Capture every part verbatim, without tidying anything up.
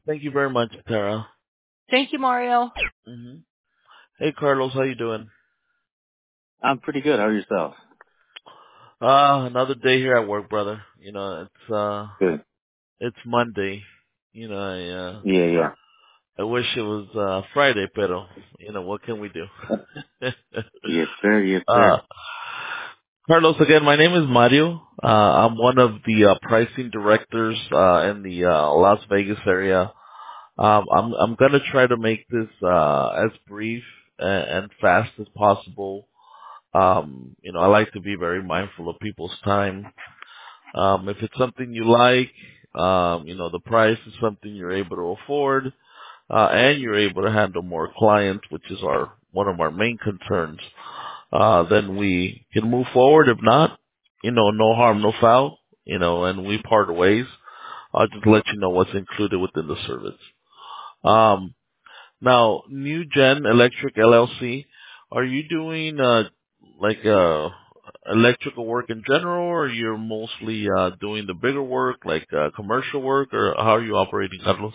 Thank you very much, Tara. Thank you, Mario. hmm Hey, Carlos, how you doing? I'm pretty good. How are yourself? Uh, another day here at work, brother. You know, it's uh, Good. it's Monday. You know, I uh, Yeah, yeah. I wish it was uh Friday, pero you know what can we do? Yes, sir. Yes, uh, sir. Carlos, again, my name is Mario. Uh, I'm one of the uh, pricing directors uh in the uh, Las Vegas area. Um, I'm I'm gonna try to make this uh as brief and, and fast as possible. Um, you know, I like to be very mindful of people's time. Um, if it's something you like, um, you know, the price is something you're able to afford, uh, and you're able to handle more clients, which is our one of our main concerns, uh, then we can move forward. If not, you know, no harm, no foul, you know, and we part ways. I'll just let you know what's included within the service. Um, Now, New Gen Electric L L C, are you doing uh like uh electrical work in general, or you're mostly uh doing the bigger work, like uh commercial work, or how are you operating, Carlos?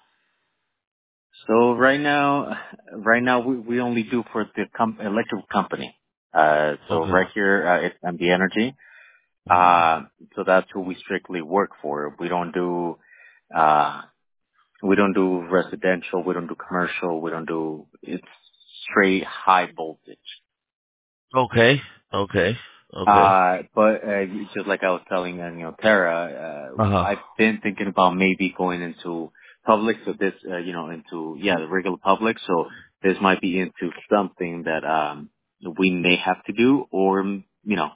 So right now, right now we, we only do for the com- electrical company. Uh, so Okay. right here, uh, it's M B Energy. hmm Uh, so that's who we strictly work for. We don't do, uh, we don't do residential. We don't do commercial. We don't do, it's straight high voltage. Okay. Okay. Okay. Uh, but uh, just like I was telling uh, you know Tara, uh, Uh-huh. I've been thinking about maybe going into public, so this uh, you know into yeah the regular public. So this might be into something that um we may have to do, or you know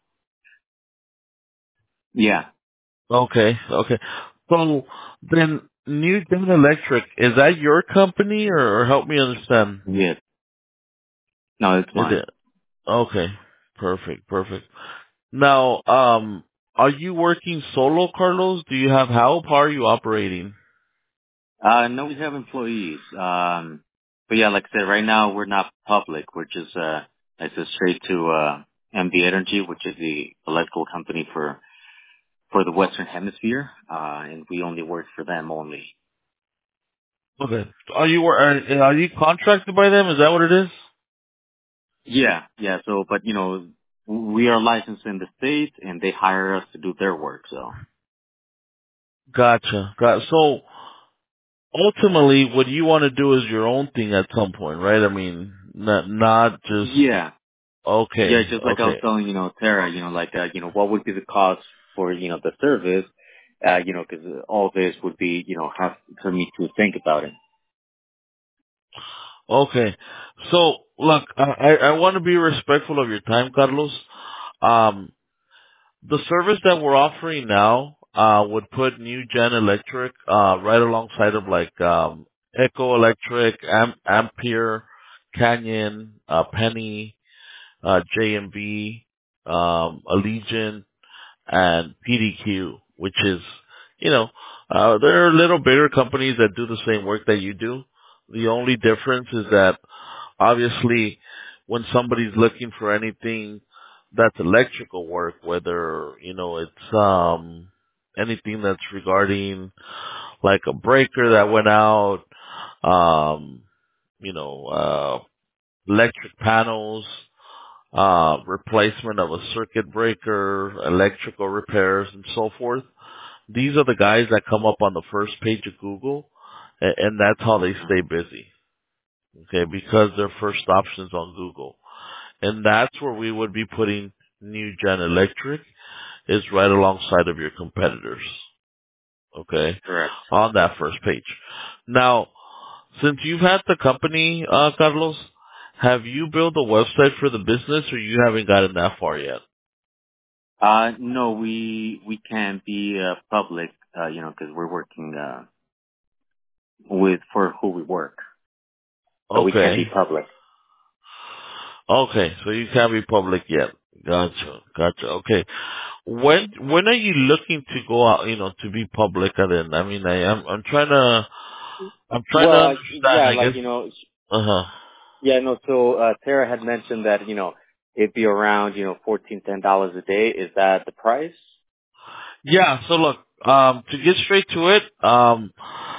yeah Okay. Okay. So then New Gen Electric, is that your company, or, or help me understand? yeah no it's Is fine. it? Okay. Perfect. Perfect. Now, um, are you working solo, Carlos? Do you have help? How are you operating? Uh, no, we have employees. Um, but yeah, like I said, right now we're not public. We're just uh, it's just straight to uh M B Energy, which is the electrical company for for the Western Hemisphere, uh, and we only work for them only. Okay. Are you are, are you contracted by them? Is that what it is? Yeah, yeah. So, but you know, we are licensed in the state, and they hire us to do their work. So, Gotcha. Got so ultimately, what you want to do is your own thing at some point, right? I mean, not not just yeah, yeah. okay, Just like I was okay, telling you know Tara, you know, like uh, you know, what would be the cost for you know the service? Uh, you know, because all this would be you know have for me to think about it. okay. So look, I I, I want to be respectful of your time, Carlos. Um, The service that we're offering now uh would put New Gen Electric uh right alongside of like um Echo Electric, Am- Ampere, Canyon, uh Penny, uh J M B, um Allegiant, and P D Q, which is, you know, uh there are little bigger companies that do the same work that you do. The only difference is that obviously when somebody's looking for anything that's electrical work, whether, you know, it's um anything that's regarding like a breaker that went out, um, you know, uh electric panels, uh replacement of a circuit breaker, electrical repairs and so forth. These are the guys that come up on the first page of Google, and, and that's how they stay busy. Okay, because they're first options on Google. And that's where we would be putting New Gen Electric, is right alongside of your competitors. Okay, Correct. on that first page. Now, since you've had the company, uh, Carlos, have you built a website for the business, or you haven't gotten that far yet? Uh, no, we we can't be uh, public, uh, you know, because we're working uh, with for who we work, so we can't be Okay, public. okay, so you can't be public yet. Gotcha, gotcha. Okay, when when are you looking to go out? You know, to be public? And then, I mean, I am I'm trying to I'm trying to Well, uh, understand. yeah, I like guess. you know, Uh huh. yeah, no. So uh, Tara had mentioned that you know it'd be around you know fourteen ten dollars a day. Is that the price? Yeah. So look, um, to get straight to it, um,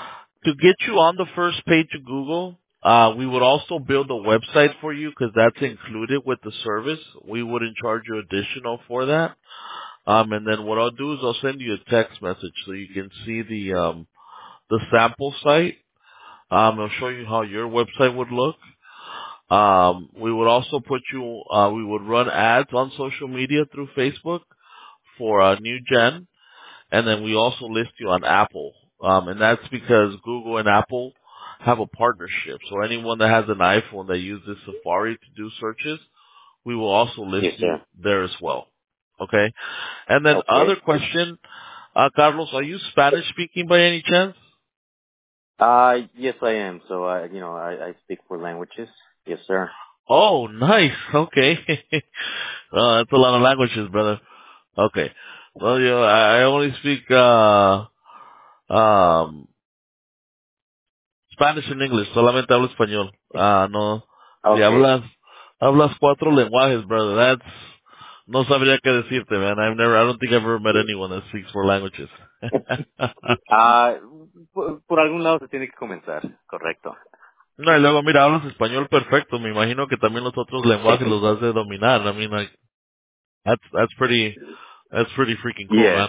to get you on the first page of Google, uh, we would also build a website for you because that's included with the service. We wouldn't charge you additional for that. Um, and then what I'll do is I'll send you a text message so you can see the um, the sample site. Um, I'll show you how your website would look. Um, we would also put you. Uh, we would run ads on social media through Facebook for uh, New Gen, and then we also list you on Apple. Um, and that's because Google and Apple have a partnership. So anyone that has an iPhone that uses Safari to do searches, we will also list Yes, you sir. there as well. Okay. And then other Okay. question, uh, Carlos, are you Spanish speaking by any chance? Uh, yes, I am. So, uh, you know, I, I speak four languages. Yes, sir. Oh, nice. Okay. uh, that's a lot of languages, brother. Okay. Well, you know, I I only speak, uh, um, Spanish and English. Solamente hablo español. Ah, no. Si Okay. hablas, hablas cuatro lenguajes, brother. That's, no sabría qué decirte, man. I've never, I don't think I've ever met anyone that speaks four languages. Ah, por, por algún lado se tiene que comenzar. Correcto. No, y luego, mira, hablas español perfecto. Me imagino que también los otros lenguajes los has de dominar. I mean, like, that's, that's pretty, that's pretty freaking cool, Yes. man.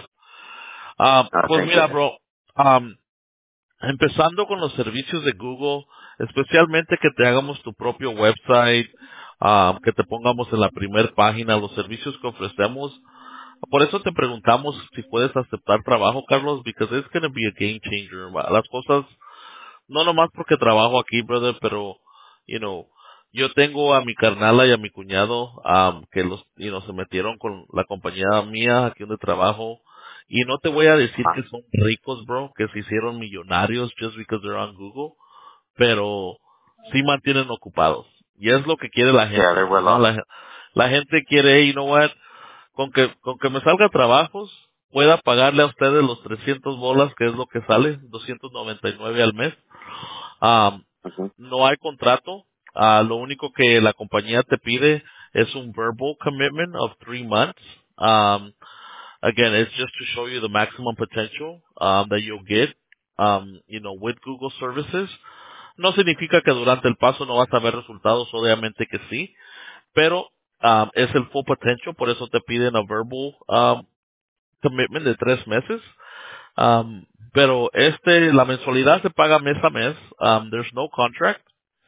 Um, Ah, pues thank you. mira, bro, um, empezando con los servicios de Google, especialmente que te hagamos tu propio website, um, que te pongamos en la primer página, los servicios que ofrecemos. Por eso te preguntamos si puedes aceptar trabajo, Carlos, because it's going to be a game changer. Las cosas, no nomás porque trabajo aquí, brother, pero, you know, yo tengo a mi carnala y a mi cuñado, um, que los, you know, se metieron con la compañía mía aquí donde trabajo. Y no te voy a decir que Ajá. son ricos, bro, que se hicieron millonarios just because they're on Google, pero sí mantienen ocupados. Y es lo que quiere la Yeah, gente, they're you well know, off. la, la gente quiere, hey, you know what, con que, con que me salga trabajos, pueda pagarle a ustedes los trescientos bolas, que es lo que sale, doscientos noventa y nueve al mes. Um, Ujú. no hay contrato. Ah, lo único que la compañía te pide es un verbal commitment of three months. Um, again, it's just to show you the maximum potential um, that you'll get, um, you know, with Google services. No significa que durante el paso no vas a ver resultados, obviamente que sí, pero um, es el full potential, por eso te piden a verbal um, commitment de tres meses. Um, pero este, la mensualidad se paga mes a mes. Um, there's no contract.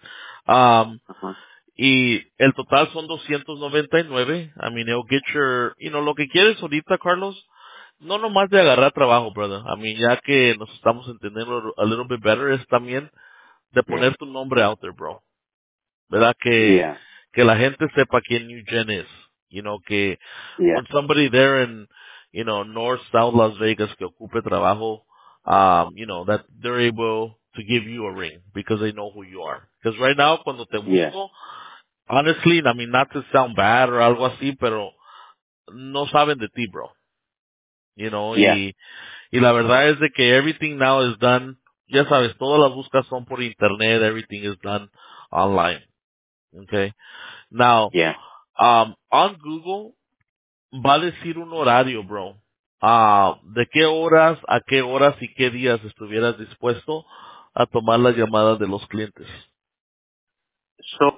Um, Ujú. y el total son doscientos noventa y nueve. I mean, it'll get your, you know, lo que quieres ahorita, Carlos, no nomás de agarrar trabajo, brother. I mean, ya que nos estamos entendiendo a little bit better, es también de Yeah. poner tu nombre out there, bro. ¿Verdad? Que, Yeah. que la gente sepa quién New Gen es. You know, que Yeah. when somebody there in, you know, North, South Las Vegas que ocupe trabajo, um, you know, that they're able to give you a ring because they know who you are. Because right now, cuando te Yeah. busco, honestly, I mean, not to sound bad or algo así, pero no saben de ti, bro. You know, Yeah. y, y la verdad es de que everything now is done, ya sabes, todas las buscas son por internet, everything is done online. Okay. Now, Yeah. um, on Google va a decir un horario, bro. Ah, de qué horas a qué horas y qué días estuvieras dispuesto a tomar las llamadas de los clientes. So,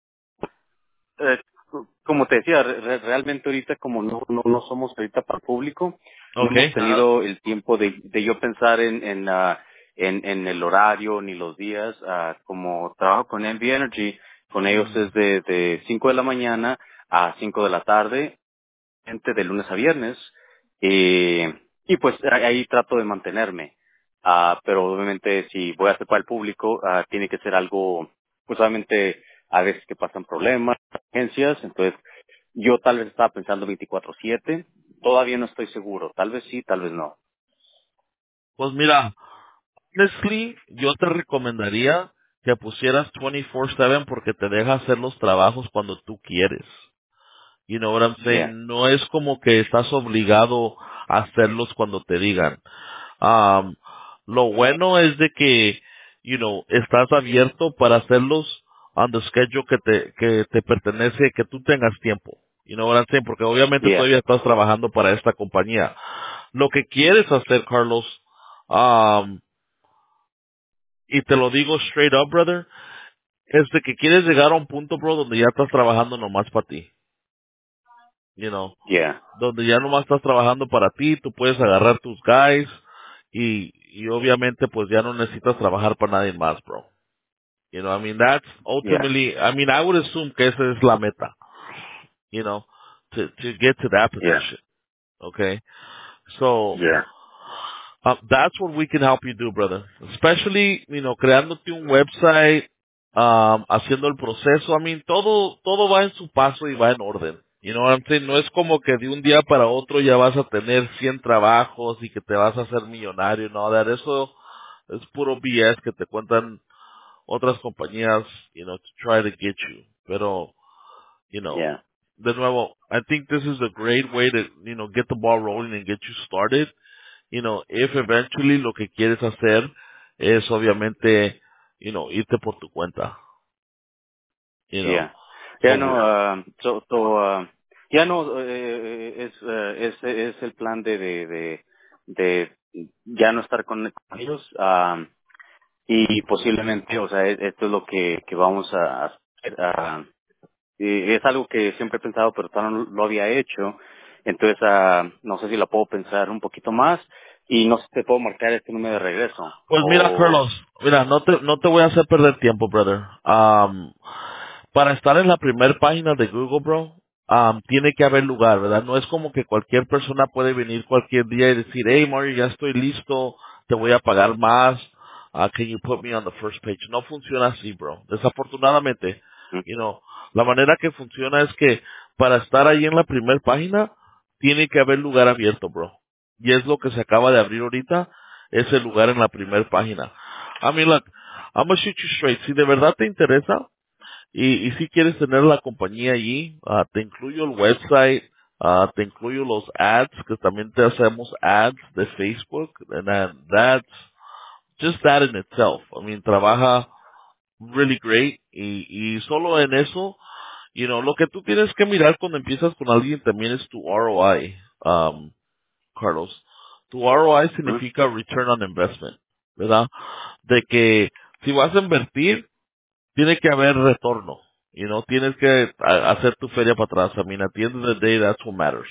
eh, como te decía, re- re- realmente ahorita como no, no, no somos ahorita para público, no hemos Okay. Ajá. tenido el tiempo de, de yo pensar en, en, ah, en, en el horario ni los días. Ah, como trabajo con Envy Energy, con ellos Mm. es de, de cinco de la mañana a cinco de la tarde, gente de lunes a viernes, eh, y pues ahí ahí trato de mantenerme. Ah, pero obviamente si voy a hacer para el público, ah, tiene que ser algo, pues obviamente a veces que pasan problemas, agencias, entonces yo tal vez estaba pensando veinticuatro siete, todavía no estoy seguro, tal vez sí, tal vez no. Pues mira, honestly, yo te recomendaría que pusieras veinticuatro siete porque te deja hacer los trabajos cuando tú quieres. You know what I'm Yeah, saying? No es como que estás obligado a hacerlos cuando te digan. Um, lo bueno es de que, you know, estás abierto para hacerlos on the schedule que te, que te pertenece, que tú tengas tiempo. You know what I'm saying? Porque obviamente yeah, todavía estás trabajando para esta compañía. Lo que quieres hacer, Carlos, um, y te lo digo straight up, brother, es de que quieres llegar a un punto, bro, donde ya estás trabajando nomás para ti, you know, Yeah. donde ya nomás estás trabajando para ti, tú puedes agarrar tus guys y, y obviamente pues ya no necesitas trabajar para nadie más, bro. You know, I mean, that's Yeah. ultimately, I mean, I would assume que esa es la meta, you know, to, to get to that Yeah. position, okay? So, Yeah. Uh, that's what we can help you do, brother. Especially, you know, creándote un website, um, haciendo el proceso. I mean, todo, todo va en su paso y va en orden. You know what I'm saying? No es como que de un día para otro ya vas a tener cien trabajos y que te vas a hacer millonario. No, that eso es puro B S que te cuentan otras compañías, you know, to try to get you. Pero, you know, Yeah. de nuevo, I think this is a great way to, you know, get the ball rolling and get you started. You know, if eventually lo que quieres hacer es obviamente, you know, irte por tu cuenta, you know. Yeah. Yeah, no, So, uh, so, so, uh, ya no, eh, es, eh, es, es el plan de, de, de, de ya no estar con con ellos, um, y posiblemente, o sea, es- esto es lo que, que vamos a hacer. ah, y es algo que siempre he pensado, pero todavía no lo había hecho. Entonces, ah, no sé si la puedo pensar un poquito más y no sé si te puedo marcar este número de regreso. pues mira, O, Carlos, mira, no te, no te voy a hacer perder tiempo, brother. Um, para estar en la primera página de Google, bro, um, tiene que haber lugar, ¿verdad? No es como que cualquier persona puede venir cualquier día y decir, hey, Mario, ya estoy listo, te voy a pagar más, uh, can you put me on the first page? No funciona así, bro. Desafortunadamente, ¿Mm? you know, la manera que funciona es que para estar ahí en la primera página, tiene que haber lugar abierto, bro. Y es lo que se acaba de abrir ahorita, ese lugar en la primera página. I mean, look, I'm gonna shoot you straight. Si de verdad te interesa, y, y si quieres tener la compañía allí, ah, te incluyo el website, ah, te incluyo los ads, que también te hacemos ads de Facebook, and then that's just that in itself. I mean, trabaja really great, y, y solo en eso, you know, lo que tú tienes que mirar cuando empiezas con alguien también es tu R O I, um, Carlos. Tu R O I ¿Mm? significa Return on Investment, ¿verdad? De que si vas a invertir, tiene que haber retorno. You know, tienes que a- hacer tu feria para atrás. I mean, at the end of the day, that's what matters.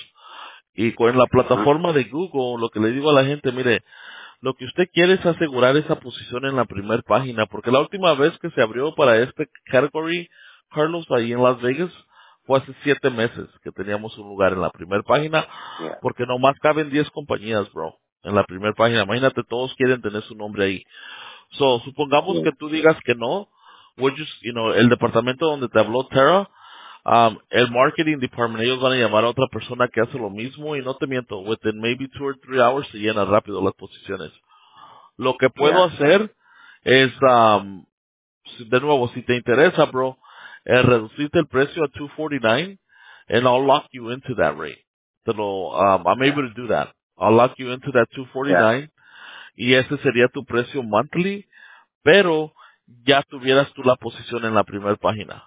Y con la ¿Mm? plataforma de Google, lo que le digo a la gente, mire, lo que usted quiere es asegurar esa posición en la primera página, porque la última vez que se abrió para este category, Carlos, ahí en Las Vegas, fue hace siete meses que teníamos un lugar en la primera página, Yeah. porque nomás caben diez compañías, bro, en la primera página. Imagínate, todos quieren tener su nombre ahí. So, supongamos Yeah. que tú digas que no, we're just, you know, el departamento donde te habló Tara, um, el marketing department, ellos van a llamar a otra persona que hace lo mismo y no te miento, within maybe two or three hours se llenan rápido las posiciones. Lo que puedo Yeah. hacer es, um, si- de nuevo, si te interesa, bro, es reducirte el precio a two forty-nine and I'll lock you into that rate. Te lo, um, I'm Yeah. able to do that. I'll lock you into that Yeah. two forty-nine y ese sería tu precio monthly, pero ya tuvieras tú la posición en la primera página.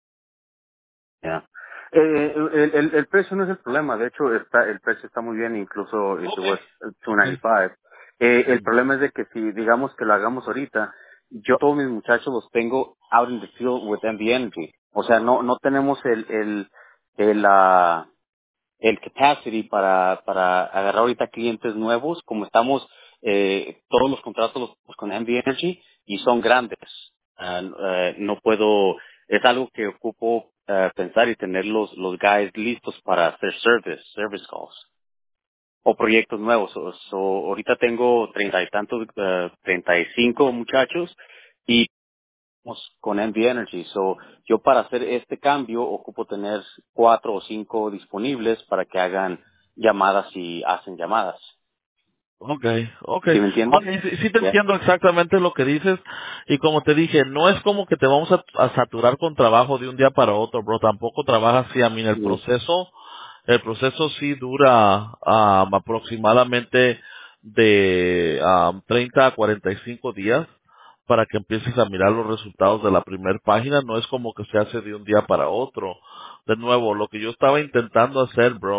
Ya. Eh, el, el, el precio no es el problema, de hecho está el precio está muy bien, incluso if it Okay. was two ninety-five. Eh, el Sí. problema es de que si digamos que lo hagamos ahorita, yo todos mis muchachos los tengo out in the field with M V Energy. O sea, no no tenemos el el el ah, el capacity para, para agarrar ahorita clientes nuevos, como estamos, eh, todos los contratos los tenemos con M V Energy y son grandes. Ah, eh, no puedo, es algo que ocupo eh, pensar y tener los, los guys listos para hacer service, service calls o proyectos nuevos. So, so, ahorita tengo treinta y tantos, eh, treinta y cinco muchachos y con M V Energy. So, yo para hacer este cambio ocupo tener cuatro o cinco disponibles para que hagan llamadas y hacen llamadas. Okay, okay, ¿Sí me entiendes? okay, sí, sí te Yeah. entiendo exactamente lo que dices y como te dije, no es como que te vamos a, a saturar con trabajo de un día para otro, bro, tampoco trabaja así. A mí el Mm. proceso, el proceso sí dura um, aproximadamente de um, treinta a cuarenta y cinco días para que empieces a mirar los resultados de la primera página, no es como que se hace de un día para otro. De nuevo, lo que yo estaba intentando hacer, bro,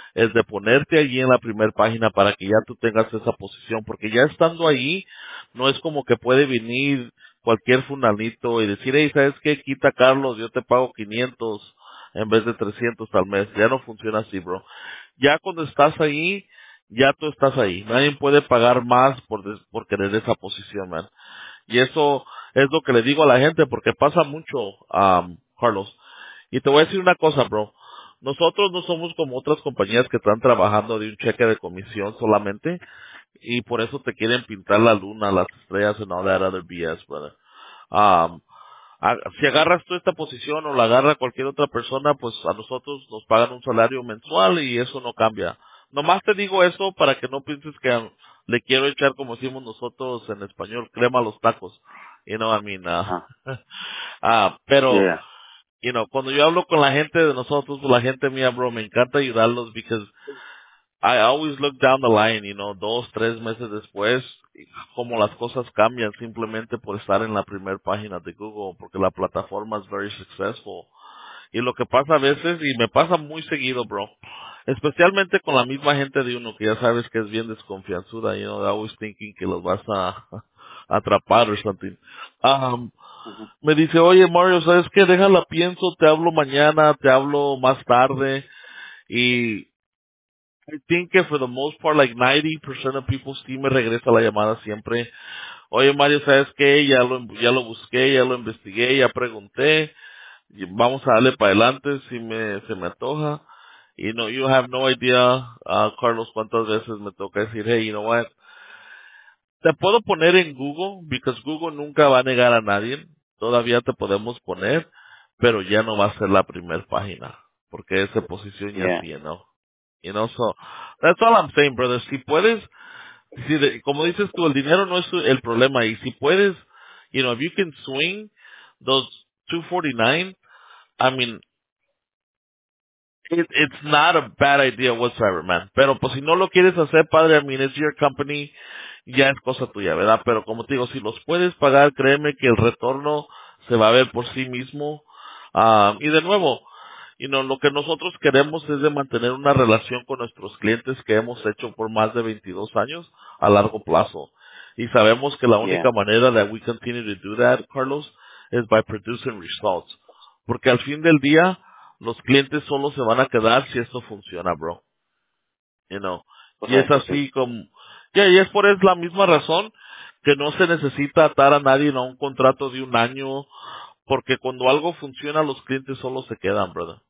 es de ponerte allí en la primera página para que ya tú tengas esa posición, porque ya estando ahí, no es como que puede venir cualquier funanito y decir, hey, ¿sabes qué? Quita Carlos, yo te pago quinientos en vez de trescientos al mes. Ya no funciona así, bro. Ya cuando estás ahí, ya tú estás ahí. Nadie puede pagar más por, des- por querer esa posición, man. Y eso es lo que le digo a la gente, porque pasa mucho, um, Carlos. Y te voy a decir una cosa, bro. Nosotros no somos como otras compañías que están trabajando de un cheque de comisión solamente, y por eso te quieren pintar la luna, las estrellas and all that other B S, brother. Um, a- si agarras tú esta posición o la agarra cualquier otra persona, pues a nosotros nos pagan un salario mensual y eso no cambia. Nomás te digo eso para que no pienses que um, le quiero echar, como decimos nosotros en español, crema a los tacos. You know, I mean, uh, Ah, ah, pero, yeah, you know, cuando yo hablo con la gente de nosotros, pues la gente mía, bro, me encanta ayudarlos because I always look down the line, you know, dos, tres meses después, como las cosas cambian simplemente por estar en la primera página de Google, porque la plataforma es very successful. Y lo que pasa a veces, y me pasa muy seguido, bro, especialmente con la misma gente de uno que ya sabes que es bien desconfianzuda, you know, they're always thinking que los vas a, a atrapar o something. Um, ujú, me dice, oye Mario, ¿sabes qué? Déjala, pienso, te hablo mañana, te hablo más tarde, y I think que for the most part, like ninety percent of people sí me regresa la llamada siempre. Oye, Mario, ¿sabes qué? Ya lo, ya lo busqué, ya lo investigué, ya pregunté. Y vamos a darle para adelante si me, se me antoja. You know, you have no idea, uh, Carlos, cuántas veces me toca decir, hey, you know what? Te puedo poner en Google, because Google nunca va a negar a nadie. Todavía te podemos poner, pero ya no va a ser la primera página. Porque esa posición ya yeah, sí, ¿no? You know, so that's all I'm saying, brother. Si puedes, si de- como dices tú, el dinero no es el problema. Y si puedes, you know, if you can swing those two forty-nine, I mean, it, it's not a bad idea whatsoever, man. Pero pues si no lo quieres hacer, padre, I mean, it's your company, ya es cosa tuya, ¿verdad? Pero como te digo, si los puedes pagar, créeme que el retorno se va a ver por sí mismo. Ah, y de nuevo, you know, lo que nosotros queremos es de mantener una relación con nuestros clientes que hemos hecho por más de veintidós años a largo plazo. Y sabemos que la yeah, única manera that we continue to do that, Carlos, is by producing results. Porque al fin del día, los clientes solo se van a quedar si esto funciona, bro. You know. Y es correcto, sí. así como, ya, y es por es la misma razón que no se necesita atar a nadie a un contrato de un año, porque cuando algo funciona, los clientes solo se quedan, brother.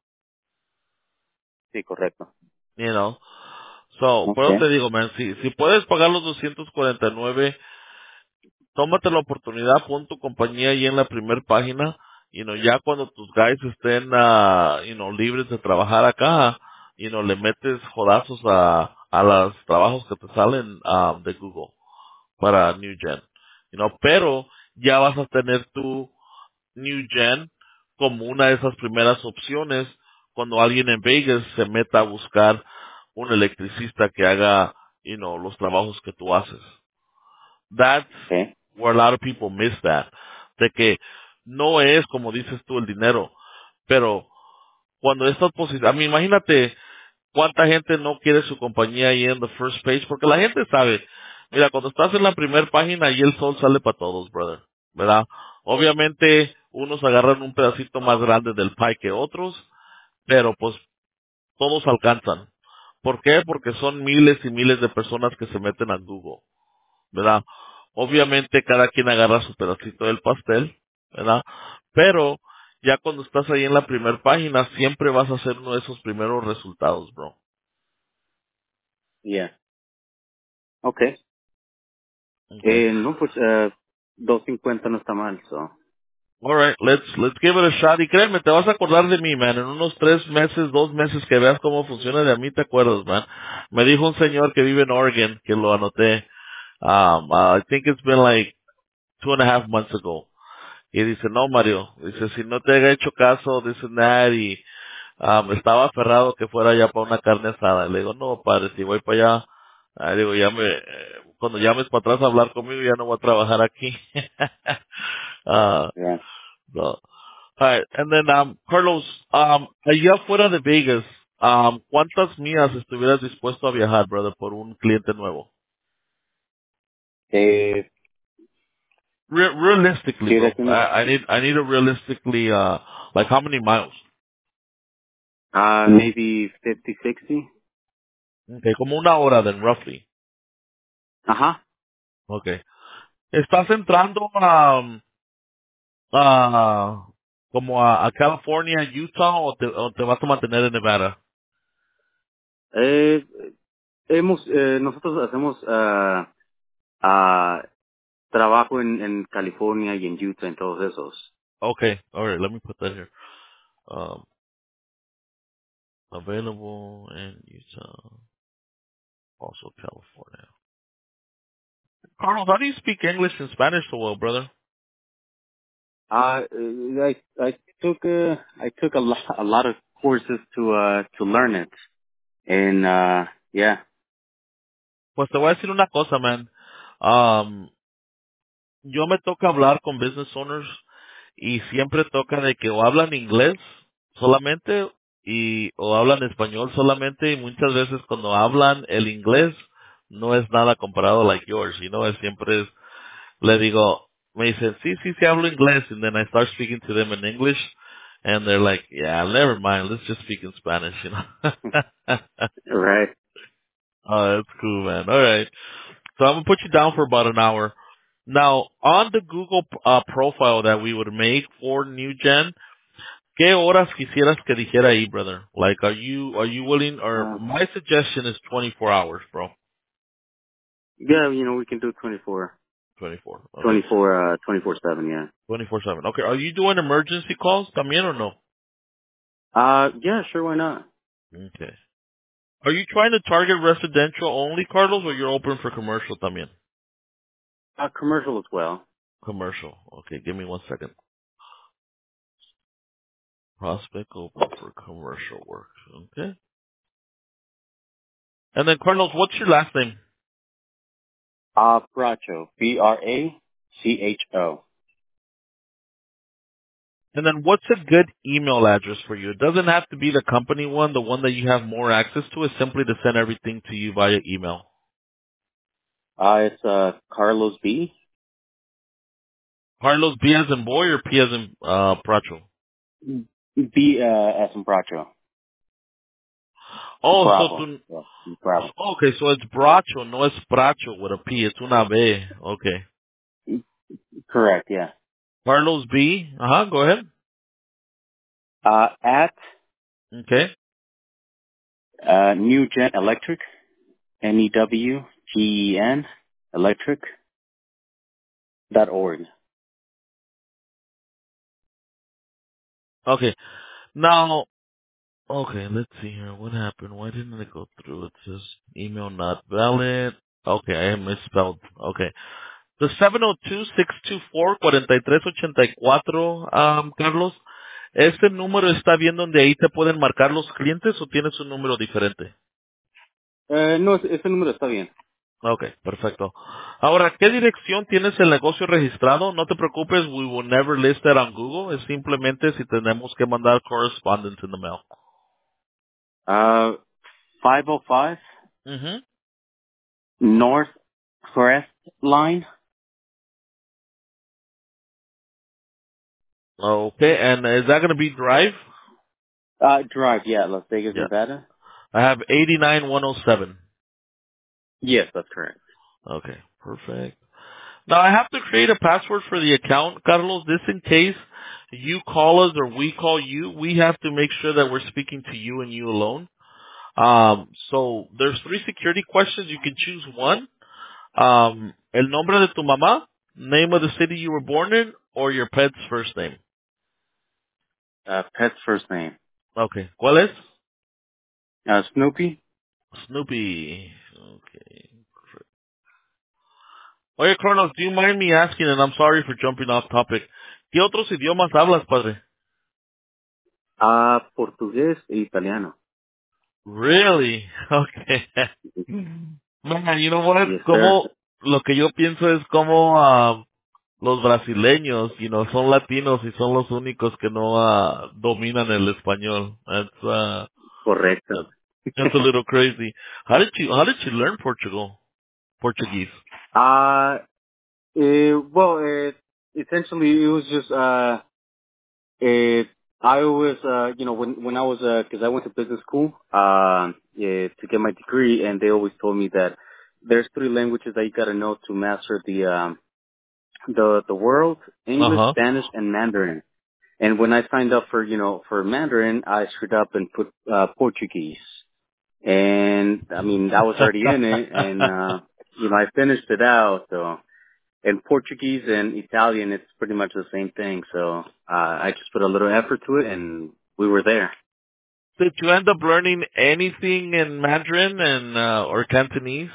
Sí, correcto. You know. So, por eso Okay, te digo, man, si, si puedes pagar los doscientos cuarenta y nueve, tómate la oportunidad, pon tu compañía ahí en la primera página, y no ya cuando tus guys estén, ah, you know, libres de trabajar acá, y no le metes jodazos a, a los trabajos que te salen ah, de Google para New Gen. You know, pero ya vas a tener tu New Gen como una de esas primeras opciones cuando alguien en Vegas se meta a buscar un electricista que haga, you know, los trabajos que tú haces. That's okay, where a lot of people miss that. De que no es como dices tú el dinero, pero cuando estas posiciones, a mí imagínate cuánta gente no quiere su compañía ahí en the first page, porque la gente sabe, mira, cuando estás en la primera página ahí el sol sale para todos, brother, ¿verdad? Obviamente unos agarran un pedacito más grande del pie que otros, pero pues todos alcanzan. ¿Por qué? Porque son miles y miles de personas que se meten a Google. ¿Verdad? Obviamente cada quien agarra su pedacito del pastel, ¿verdad? Pero ya cuando estás ahí en la primera página, siempre vas a ser uno de esos primeros resultados, bro. yeah, okay. Okay. Eh, no, pues, eh, dos cincuenta no está mal, so. Alright, let's, let's give it a shot. Y créeme, te vas a acordar de mí, man. En unos tres meses, dos meses que veas cómo funciona de a mí, te acuerdas, man. Me dijo un señor que vive en Oregon, que lo anoté. Um, uh, I think it's been like two and a half months ago. Y dice, no, Mario, dice, si no te haya hecho caso, dice, nada, y um, estaba aferrado que fuera ya para una carne asada. Le digo, no, padre, si voy para allá, ah, digo, ya me, eh, cuando llames para atrás a hablar conmigo, ya no voy a trabajar aquí. uh, Yeah. so, alright, and then, um, Carlos, um, allá fuera de Vegas, Um, ¿cuántas millas estuvieras dispuesto a viajar, brother, por un cliente nuevo? Eh, Re- realistically, ¿quieres bro. unos, I, I need I need to realistically uh like how many miles? uh, maybe fifty, sixty? Okay, como una hora then roughly. Ajá. Okay. ¿Estás entrando a um, a como a, a California, Utah o te, o te vas a mantener en Nevada? Eh, hemos, eh, nosotros hacemos, ah, ah, trabajo en, en California y en Utah, en todos esos. Okay. All right, let me put that here. Um available in Utah, also California. Carlos, how do you speak English and Spanish so well, brother? Uh, I, I took, uh, I took a lot, a lot of courses to, uh, to learn it. And, uh, yeah. Pues te voy a decir una cosa, man. Um, yo me toca hablar con business owners y siempre toca de que o hablan inglés solamente y o hablan español solamente y muchas veces cuando hablan el inglés no es nada comparado like yours, you know, es siempre es, le digo, me dicen, sí, sí, sí hablo inglés and then I start speaking to them in English and they're like, yeah, never mind, let's just speak in Spanish, you know. Right. Oh, that's cool, man. All right. So I'm gonna put you down for about an hour. Now, on the Google uh, profile that we would make for New Gen, ¿qué horas quisieras que dijera ahí, brother? Like, are you are you willing? Or Uh, my suggestion is twenty-four hours, bro. yeah, you know, we can do twenty-four, twenty-four. Okay. twenty-four, uh, twenty-four seven, yeah. twenty-four seven. Okay. Are you doing emergency calls también or no? Uh, yeah, sure, why not? Okay. Are you trying to target residential only, Carlos, or you're open for commercial también? Uh, commercial as well. Commercial. Okay. Give me one second. Prospect open for commercial work. Okay. And then, Carlos, what's your last name? Uh, Bracho, B R A C H O. And then what's a good email address for you? It doesn't have to be the company one. The one that you have more access to is simply to send everything to you via email. Uh, it's, uh, Carlos B. Carlos B as in boy or P as in uh, Pracho? B, uh, as in Bracho. Oh, so Bravo. tu, Yeah, Bravo. okay, so it's Bracho, no es Pracho with a P. It's una B. Okay. Correct, yeah. Carlos B. Uh-huh, go ahead. Uh, at, Okay. uh, New Gen Electric, N E W G E N, electric, dot org. Okay. Now, okay, let's see here. What happened? Why didn't it go through? It says email not valid. Okay, I misspelled. Okay. The seven oh two, six two four, four tres ocho cuatro, um, Carlos, ¿este número está bien donde ahí te pueden marcar los clientes o tienes un número diferente? Eh, no, ese ese número está bien. Ok, perfecto. Ahora, ¿qué dirección tienes el negocio registrado? No te preocupes, we will never list that on Google. Es simplemente si tenemos que mandar correspondence in the mail. Uh, five oh five Mhm. North Crest Line. Okay, and is that going to be Drive? Uh, Drive, yeah, Las Vegas, Yeah. Nevada. I have eighty-nine one oh seven. Yes, that's correct. Okay, perfect. Now I have to create a password for the account, Carlos. This in case you call us or we call you, we have to make sure that we're speaking to you and you alone. Um, so there's three security questions. You can choose one. Um, el nombre de tu mamá, name of the city you were born in, or your pet's first name. Uh, pet's first name. Okay. ¿Cuál es? Uh, Snoopy. Snoopy. Okay. Oye, Carlos, do you mind me asking, and I'm sorry for jumping off topic, ¿qué otros idiomas hablas, padre? Uh, Portugués e Italiano. Really? Okay. Man, you know what? Yes, sir. Como lo que yo pienso es como ah, los brasileños, you know, son latinos y son los únicos que no ah, dominan el español. That's, uh, Correcto. That- That's a little crazy. How did you How did you learn Portugal Portuguese? Uh, it, well, it, essentially it was just, uh, it, I was, uh, you know, when, when I was, uh 'cause I went to business school, um, yeah, to get my degree, and they always told me that there's three languages that you gotta know to master the, um, the, the world: Uh English, huh. Spanish, and Mandarin. And when I signed up for, you know, for Mandarin, I screwed up and put, uh, Portuguese. And, I mean, I was already in it, and, uh, you know, I finished it out, so. In Portuguese and Italian, it's pretty much the same thing. So uh, I just put a little effort to it, and we were there. Did you end up learning anything in Mandarin and uh, or Cantonese?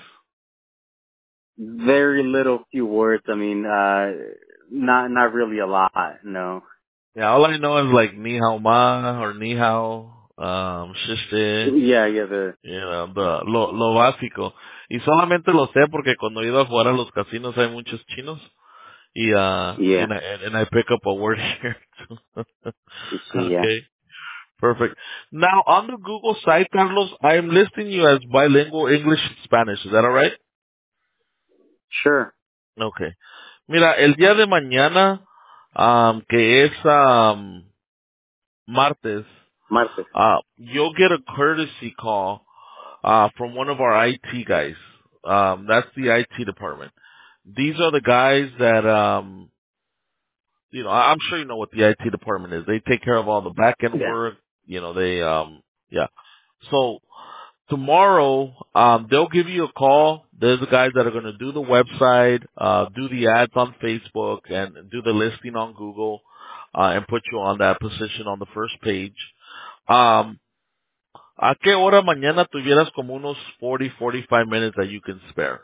Very little, few words. I mean, uh, not not really a lot. No. Yeah, all I know is like ni hao ma or ni hao, um, shiste, Yeah, yeah. The you know, the, lo, lo básico. Y solamente lo sé porque cuando he ido a jugar a los casinos hay muchos chinos y, uh, yeah. and I, and I pick up a word here too. You see, yeah. Okay, perfect. Now on the Google site, Carlos, I am listing you as bilingual English and Spanish. Is that alright? Sure. Okay. Mira, el día de mañana, um, que es um, martes, Martes. uh, you'll get a courtesy call uh, from one of our I T guys. Um, that's the I T department. These are the guys that, um, you know, I- I'm sure you know what the I T department is. They take care of all the back end Yeah. work. You know, they, um, yeah. So tomorrow, um, they'll give you a call. There's the guys that are going to do the website, uh, do the ads on Facebook, and do the listing on Google, uh, and put you on that position on the first page. Um, ¿A qué hora mañana tuvieras como unos forty, forty-five minutes that you can spare?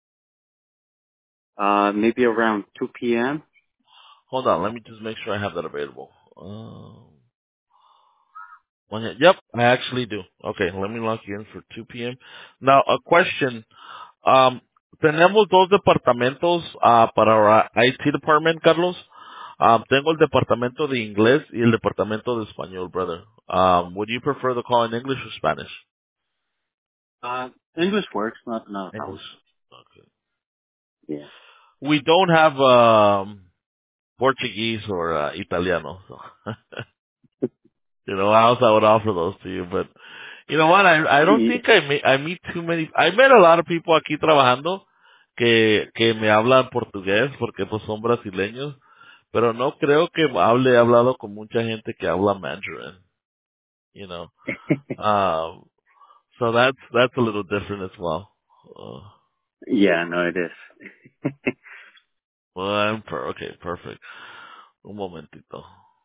Uh, maybe around two p.m. Hold on, let me just make sure I have that available. Um, one- yep, I actually do. Okay, let me lock you in for two p.m. Now, a question. Um, tenemos dos departamentos ah, para our I T department, Carlos. Um, tengo el departamento de inglés y el departamento de español, brother. Um, would you prefer the call in English or Spanish? Uh, English works. Not not a problem. English. Okay. Yeah. We don't have um, Portuguese or uh, Italiano. So, you know, else I would offer those to you. But you know what? I I don't Yeah. think I meet I meet too many. I met a lot of people aquí trabajando que que me hablan portugués porque pues son brasileños. Pero no creo que hable he hablado con mucha gente que habla Mandarin. You know, um, so that's that's a little different as well. Uh, Yeah. No, it is. well, I'm per- okay, perfect. Un momentito.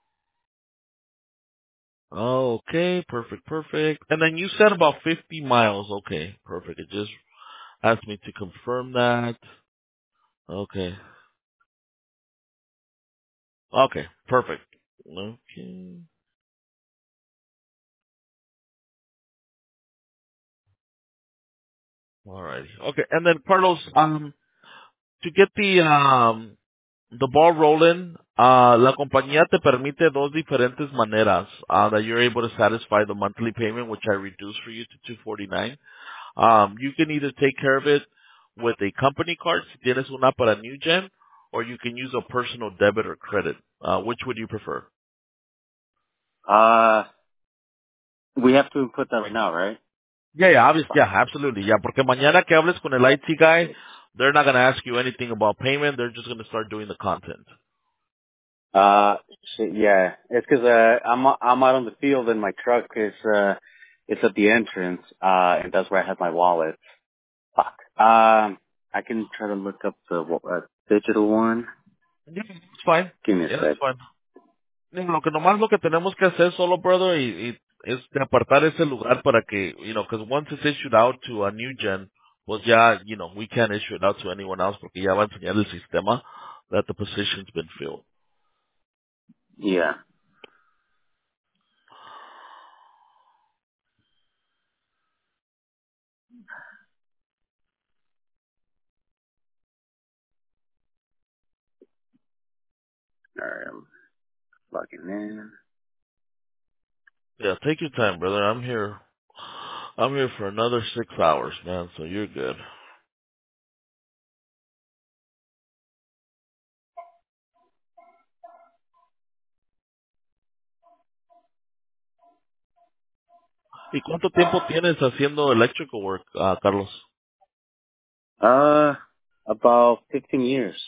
Okay, perfect, perfect. And then you said about fifty miles. Okay, perfect. It just asked me to confirm that. Okay. Okay, perfect. Okay. Alrighty. Okay, and then Carlos, um, to get the um the ball rolling, uh, la compañía te permite dos diferentes maneras uh, that you're able to satisfy the monthly payment, which I reduced for you to two forty-nine. Um, you can either take care of it with a company card, si tienes una para New Gen, or you can use a personal debit or credit. Uh, which would you prefer? Uh, we have to put that right now, right? Yeah, yeah, obviously, yeah, absolutely, yeah. Porque mañana que hables con el I T guy, Yes. they're not gonna ask you anything about payment. They're just gonna start doing the content. Uh, shit, yeah. It's 'cause uh, I'm I'm out on the field and my truck is uh, it's at the entrance, uh, and that's where I have my wallet. Fuck. Um, I can try to look up the wa- uh, digital one. Yeah, it's fine. Give me a Yeah, it's sec. fine. Yeah, lo que nomás lo que tenemos que hacer solo, brother, y, y es de apartar ese lugar para que, you know, because once it's issued out to a new gen, pues ya, you know, we can't issue it out to anyone else porque ya va a enseñar el sistema that the position's been filled. Yeah. All right, I'm logging in. Yeah, take your time, brother. I'm here. I'm here for another six hours, man, so you're good. ¿Y cuánto tiempo tienes haciendo electrical work, uh, Carlos? Uh, about fifteen years.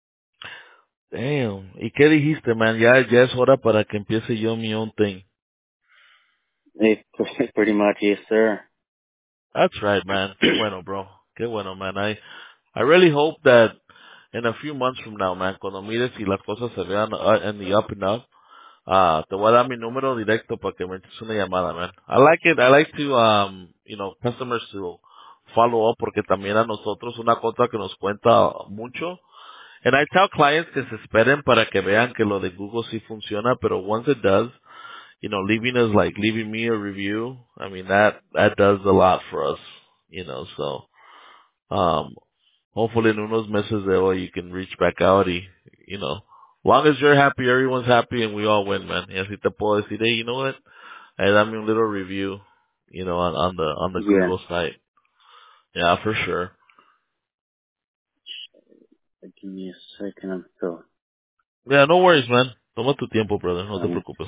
Damn. ¿Y qué dijiste, man? Ya, ya es hora para que empiece yo mi own thing. It, pretty much, yes, sir. That's right, man. Qué bueno, bro. Qué bueno, man. I, I really hope that in a few months from now, man, cuando mires y las cosas se vean uh, in the up and up, uh, te voy a dar mi número directo para que me eches una llamada, man. I like it. I like to, um, you know, customers to follow up porque también a nosotros una cosa que nos cuenta mucho. And I tell clients que se esperen para que vean que lo de Google sí funciona, pero once it does, you know, leaving us like leaving me a review, I mean that that does a lot for us, you know. So, um, hopefully in unos meses de hoy you can reach back out y, you know, long as you're happy, everyone's happy, and we all win, man. Y así te puedo decir, hey, you know what? Hey, dame un little review, you know, on, on the on the Yeah. Google site. Yeah, for sure. Give me a second. I'm still. Yeah, no worries, man. Toma tu tiempo, brother. No te Um, preocupes.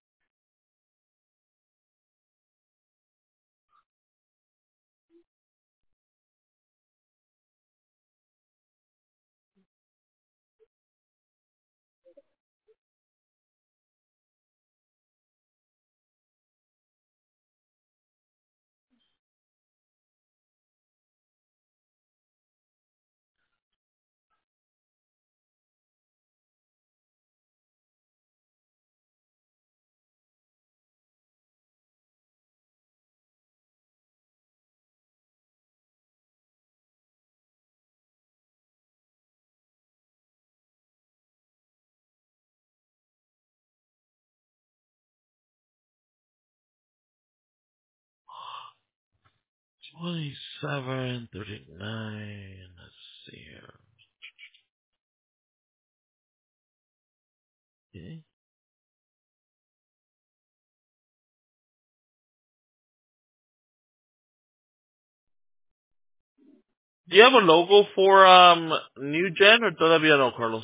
Twenty-seven thirty-nine. Let's see here. Okay. Do you have a logo for um New Gen or todavía no, Carlos?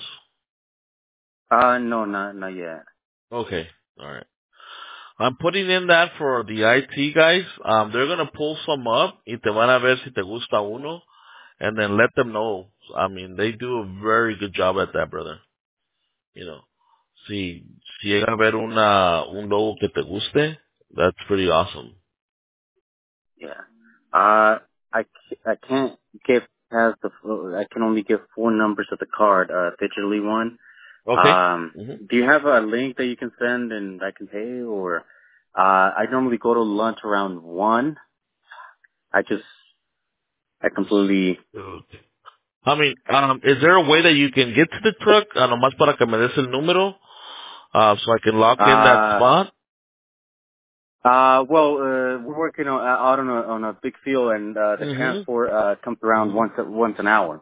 uh, no, not not yet. Okay. All right. I'm putting in that for the I T guys. Um, they're gonna pull some up y te van a ver si te gusta uno, and then let them know. I mean, they do a very good job at that, brother. You know, si si llega a ver una un logo que te guste, that's pretty awesome. Yeah. Uh, I, c- I can't get past the, f- I can only get four numbers of the card, uh, digitally one. Okay. Um, hmm do you have a link that you can send and I can pay or, uh, I normally go to lunch around one. I just, I completely, I mean, um, is there a way that you can get to the truck, uh, nomás para que me des el número, uh, so I can lock in that uh, spot? uh, well, uh, we're working on, uh, out on a, on a big field and, uh, the hmm transport, uh, comes around once, once an hour.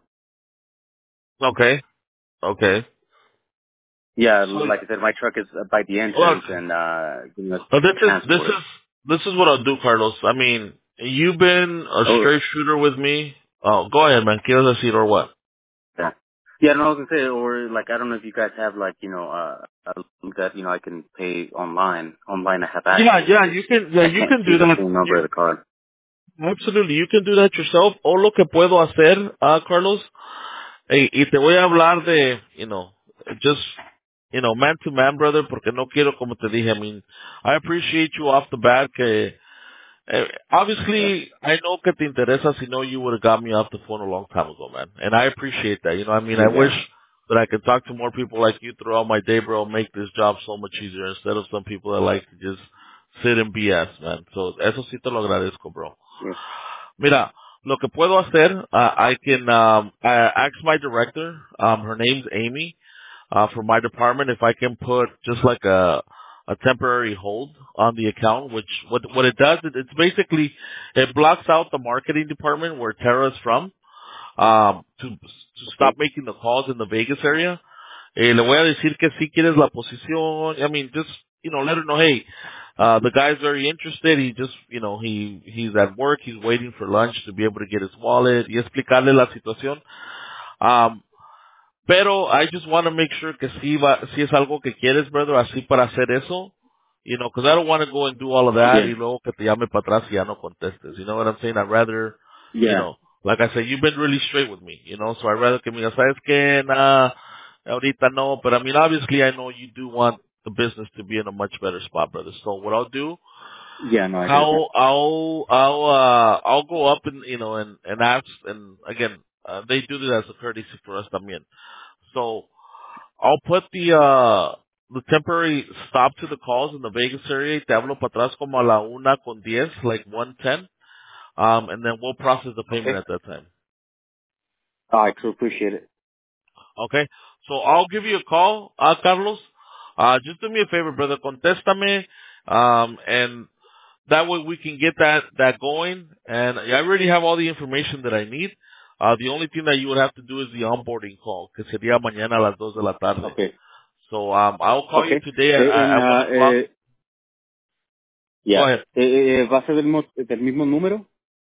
Okay. Okay. Yeah, So, like I said, my truck is uh, by the look, entrance and, uh, you know, uh, this the is, this transport. is, this is what I'll do, Carlos. I mean, you've been a Oh, straight shooter with me. Oh, go ahead, man. ¿Quieres decir or what? yeah. Yeah, no, I was gonna say, or like, I don't know if you guys have like, you know, uh, a link that, you know, I can pay online. Online I have Yeah, access. yeah, It's just, you can, yeah, I you can't can see do the that. full number of the You, card. absolutely, you can do that yourself. O lo que puedo hacer, uh, Carlos, y, y te voy a hablar de, you know, just, you know, man to man, brother, porque no quiero, como te dije, I mean, I appreciate you off the bat que, eh, Yeah. obviously, I know que te interesa, si no, you would have got me off the phone a long time ago, man. And I appreciate that, you know, I mean, I wish Yeah. that I could talk to more people like you throughout my day, bro, make this job so much easier instead of some people that like to just sit and B S, man. So, eso sí te lo agradezco, bro. Yeah. Mira, lo que puedo hacer, uh, I can um, uh, ask my director. Um, her name's Amy. Uh, for my department, if I can put just like a a temporary hold on the account, which what what it does, it, it's basically it blocks out the marketing department where Tara's from, um, to to stop Okay. making the calls in the Vegas area. Eh, le voy a decir que si quieres la posición. I mean, just you know, let her know, hey, Uh, the guy's very interested. He just, you know, he, he's at work. He's waiting for lunch to be able to get his wallet y explicarle la situación. Um, pero I just want to make sure que sí va, sí es algo que quieres, brother, así para hacer eso. You know, because I don't want to go and do all of that Yeah. y luego que te llame para atrás y ya no contestes. You know what I'm saying? I'd rather, you Yeah. know, like I said, you've been really straight with me, you know, so I'd rather que me digas, ¿sabes qué? Nah, ahorita no. But I mean, obviously I know you do want the business to be in a much better spot, brother. So what I'll do, Yeah, no, I get it. how I'll, I'll, uh, I'll go up and, you know, and, and ask, and again, uh, they do this as a courtesy for us también. So, I'll put the uh the temporary stop to the calls in the Vegas area. Te hablo para atrás como a la una con diez, like one ten. Um, and then we'll process the payment Okay. at that time. Oh, I truly appreciate it. Okay? So I'll give you a call, uh, Carlos. Uh, just do me a favor, brother. Contéstame. Um, and that way we can get that, that going. And I already have all the information that I need. Uh, the only thing that you would have to do is the onboarding call, que sería mañana a las dos de la tarde. Okay. So, um, I'll call you Okay. today at, Eh, at en, at one ah, o'clock. eh, Go ya. ahead. Eh, eh, ¿Va a ser del, mo- del mismo número?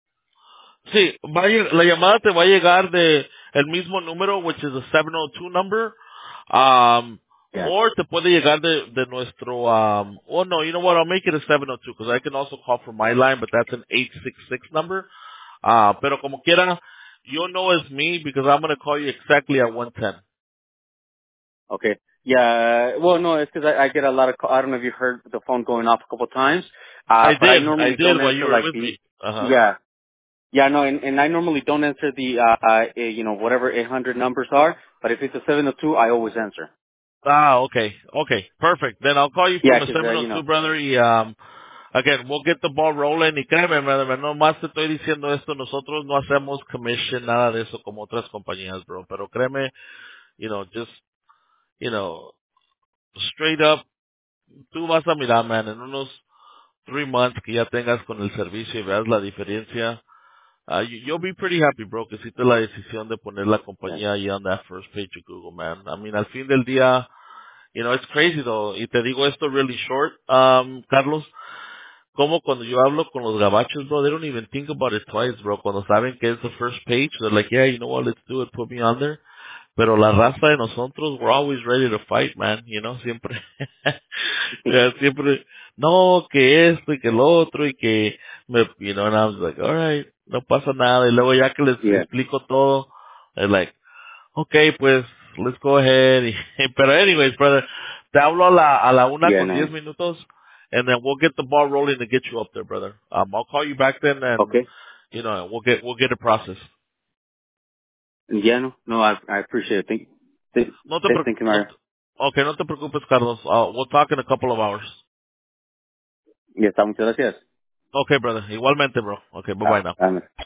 Sí, va a lleg- la llamada te va a llegar de el mismo número, which is a seven oh two number. Um, Yeah. or te puede llegar de, de nuestro, um, oh no, you know what, I'll make it a seven oh two because I can also call from my line, but that's an eight six six number. Uh, pero como quiera, you'll know it's me because I'm going to call you exactly at one ten. Okay. Yeah. Well, no, it's because I, I get a lot of. Call, I don't know if you heard the phone going off a couple times, uh, I but I did, I normally don't did while you answer were like with the. me. Uh-huh. Yeah. Yeah. No, and, and I normally don't answer the. Uh, uh, eh, you know, whatever eight hundred numbers are. But if it's a seven oh two, I always answer. Ah, okay, okay, perfect. Then I'll call you Yeah, from a because uh, you know. seven oh two, brother, y, um, again, we'll get the ball rolling. Y créeme, brother, no más te estoy diciendo esto, nosotros no hacemos commission, nada de eso como otras compañías, bro. Pero créeme, you know, just, you know, straight up, tú vas a mirar, man, en unos three months que ya tengas con el servicio y veas la diferencia, uh, you, you'll be pretty happy, bro, que hiciste la decisión de poner la Yeah. compañía ahí on that first page of Google, man. I mean, al fin del día, you know, it's crazy though. Y te digo esto really short, um, Carlos. Como cuando yo hablo con los gabachos, bro, they don't even think about it twice, bro. Cuando saben que es the first page, they're like, yeah, you know what, let's do it, put me on there. Pero la raza de nosotros, we're always ready to fight, man, you know, siempre. Yeah, siempre, no, que esto y que lo otro y que, me, you know, and I was like, alright, no pasa nada. Y luego ya que les Yeah. explico todo, they're like, okay, pues, let's go ahead. Pero anyways, brother, te hablo a la, a la una Yeah. con diez No. minutos, and then we'll get the ball rolling to get you up there, brother. Um, I'll call you back then, and, Okay. you know, we'll get, we'll get it processed. Yeah. No. No. I I appreciate it. Thank. Thank, No te, pre- thank you, no Mario. te, okay, no te preocupes, Carlos. Uh, we'll talk in a couple of hours. Ya está. Muchas gracias. Okay, brother. Igualmente, bro. Okay, bye bye Ah, now. ah,